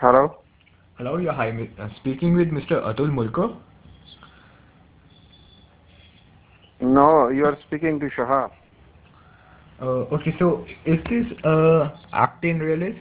Hello? Hello, yeah, hi. Speaking with Mr. Atul Mulko. No, you are speaking to Shahar. Okay, so is this Actin Realist?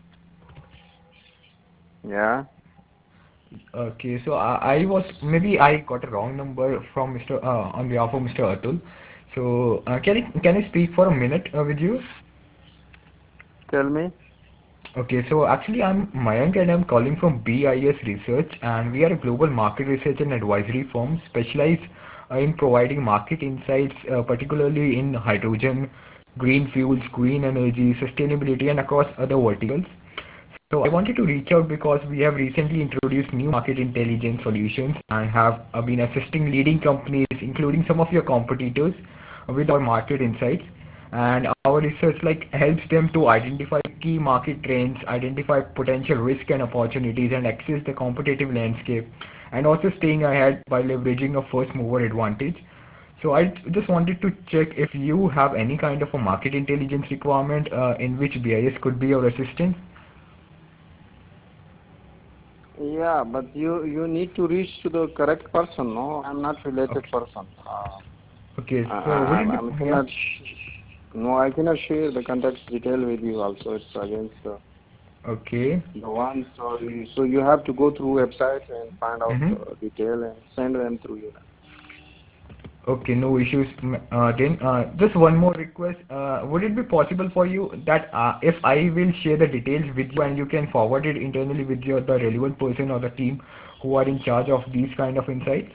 Yeah. Okay, so I was maybe I got a wrong number from Mr. On behalf of Mr. Atul. So can I speak for a minute with you? Tell me. Okay, so actually I'm Mayank and I'm calling from BIS Research, and we are a global market research and advisory firm specialized in providing market insights, particularly in hydrogen, green fuels, green energy, sustainability, and across other verticals. So I wanted to reach out because we have recently introduced new market intelligence solutions and have been assisting leading companies, including some of your competitors, with our market insights. And our research helps them to identify key market trends, identify potential risk and opportunities, and access the competitive landscape, and also staying ahead by leveraging a first mover advantage. So I just wanted to check if you have any kind of a market intelligence requirement in which BIS could be your assistant. Yeah, but you need to reach to the correct person. No, I'm not related Okay. person. Okay. I, So would it I, I be, yeah? cannot. No, I cannot share the contact detail with you. Also, it's against Okay. the one. So you have to go through website and find out Mm-hmm. the detail and send them through you. Okay, no issues. Then just one more request. Would it be possible for you that if I will share the details with you and you can forward it internally with the relevant person or the team who are in charge of these kind of insights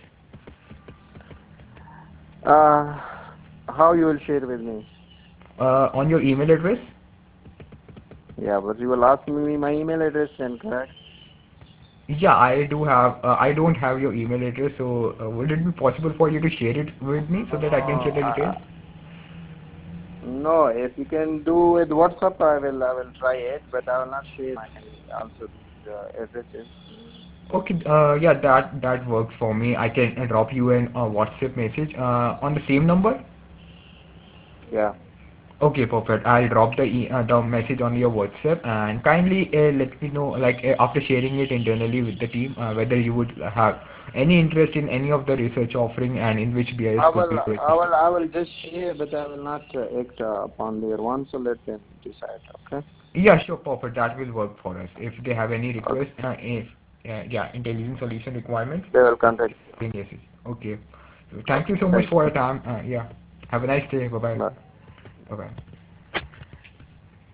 Uh, how you will share with me? on your email address? Yeah, but you will ask me my email address then, correct? Yeah, I do have. I don't have your email address, so would it be possible for you to share it with me so that I can share the Uh, details? No, if you can do with WhatsApp, I will try it, but I will not share my also these addresses. Okay, yeah, that works for me. I can drop you an WhatsApp message on the same number. Yeah. Okay, perfect. I'll drop the message on your WhatsApp and kindly let me know after sharing it internally with the team whether you would have any interest in any of the research offering and in which BIS I could will be your I assistant. will I will just share, but I will not act upon their one. So let them decide. Okay. Yeah, sure, perfect. That will work for us. If they have any Okay. request, if yeah, intelligence solution requirements, They will contact. yes. Okay. So thank Okay. you so much Thank you. for your time. Yeah. Have a nice day. Bye bye. Bye. Bye bye.